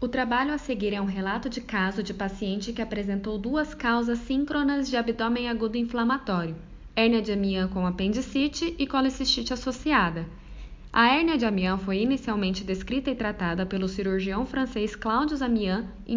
O trabalho a seguir é um relato de caso de paciente que apresentou duas causas síncronas de abdômen agudo inflamatório, hérnia de Amiens com apendicite e colecistite associada. A hérnia de Amiens foi inicialmente descrita e tratada pelo cirurgião francês Claude Amiens em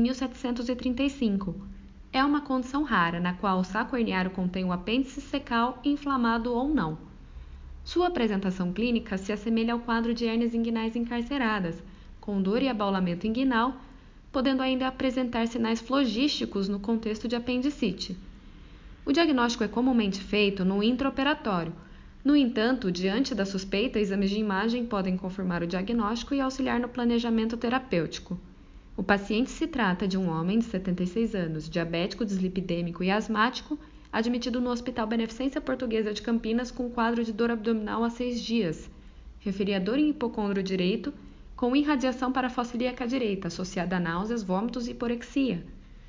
1735. É uma condição rara na qual o saco herniário contém o apêndice secal inflamado ou não. Sua apresentação clínica se assemelha ao quadro de hérnias inguinais encarceradas, com dor e abaulamento inguinal, podendo ainda apresentar sinais flogísticos no contexto de apendicite. O diagnóstico é comumente feito no intraoperatório. No entanto, diante da suspeita, exames de imagem podem confirmar o diagnóstico e auxiliar no planejamento terapêutico. O paciente se trata de um homem de 76 anos, diabético, dislipidêmico e asmático, admitido no Hospital Beneficência Portuguesa de Campinas com quadro de dor abdominal há 6 dias. Referia dor em hipocôndrio direito, com irradiação parafocilíaca direita, associada a náuseas, vômitos e hiporexia.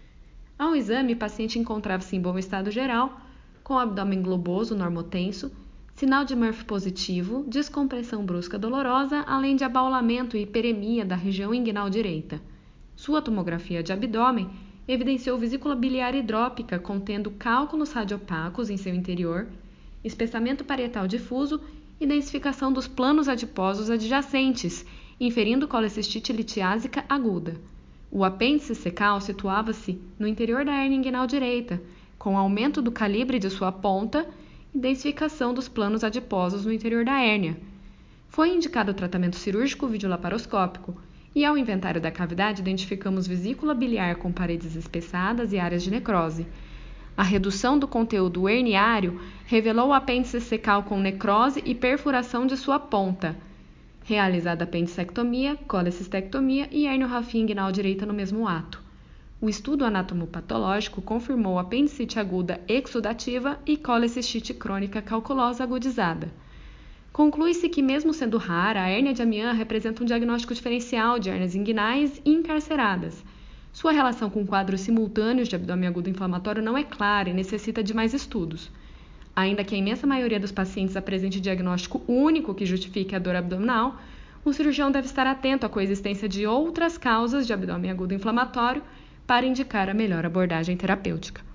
Ao exame, o paciente encontrava-se em bom estado geral, com abdômen globoso, normotenso, sinal de Murphy positivo, descompressão brusca dolorosa, além de abaulamento e hiperemia da região inguinal direita. Sua tomografia de abdômen evidenciou vesícula biliar hidrópica contendo cálculos radiopacos em seu interior, espessamento parietal difuso e densificação dos planos adiposos adjacentes, inferindo colecistite litiásica aguda. O apêndice secal situava-se no interior da hérnia inguinal direita, com aumento do calibre de sua ponta e densificação dos planos adiposos no interior da hérnia. Foi indicado o tratamento cirúrgico videolaparoscópico e, ao inventário da cavidade, identificamos vesícula biliar com paredes espessadas e áreas de necrose. A redução do conteúdo herniário revelou o apêndice secal com necrose e perfuração de sua ponta. Realizada apendicectomia, colecistectomia e herniorrafia inguinal direita no mesmo ato. O estudo anatomopatológico confirmou apendicite aguda exudativa e colecistite crônica calculosa agudizada. Conclui-se que, mesmo sendo rara, a hérnia de Amiens representa um diagnóstico diferencial de hérnias inguinais e encarceradas. Sua relação com quadros simultâneos de abdômen agudo inflamatório não é clara e necessita de mais estudos. Ainda que a imensa maioria dos pacientes apresente diagnóstico único que justifique a dor abdominal, o cirurgião deve estar atento à coexistência de outras causas de abdômen agudo inflamatório para indicar a melhor abordagem terapêutica.